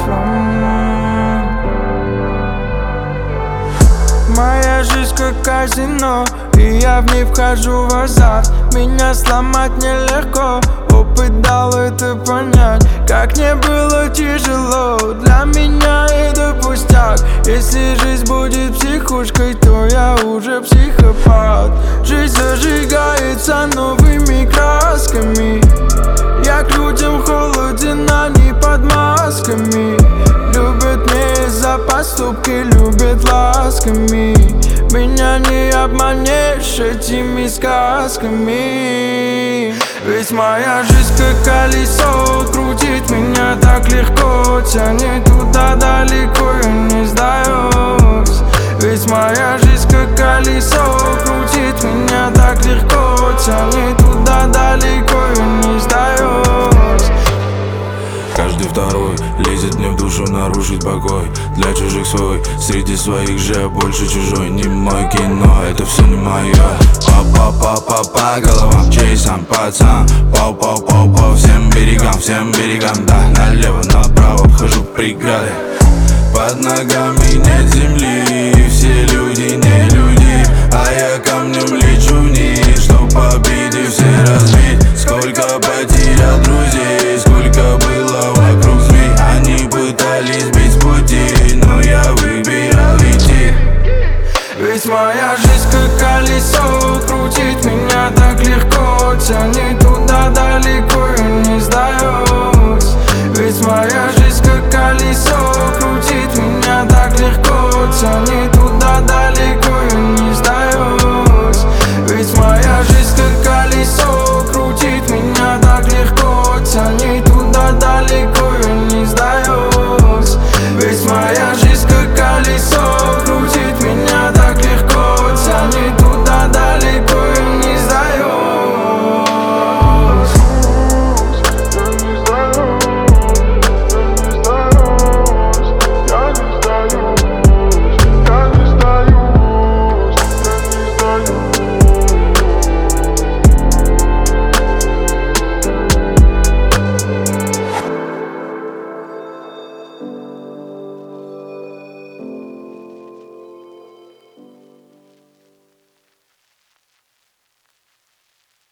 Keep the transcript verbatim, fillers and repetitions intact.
Моя жизнь как казино, и я в ней вхожу в азарт. Меня сломать нелегко, опыт дал это понять. Как не было тяжело, для меня это пустяк. Если жизнь будет психушкой, то я уже психопат. Жизнь зажигается новыми красками. Я к людям холоден, они под масками. Любят не за поступки, любят ласками. Меня не обманешь этими сказками. Ведь моя жизнь как колесо, крутит меня так легко, тянет туда далеко, я не сдаюсь. Ведь моя жизнь как колесо, крутит меня так легко, тянет туда далеко, я не сдаюсь. Каждый второй лезет мне в душу нарушить покой. Для чужих свой, среди своих же я больше чужой. Не мой кино, это все не мое. Па-па-па-па по головам, чей сам пацан. Пау-пау-пау по всем берегам, всем берегам. Да, налево, направо обхожу преграды. Под ногами нет земли.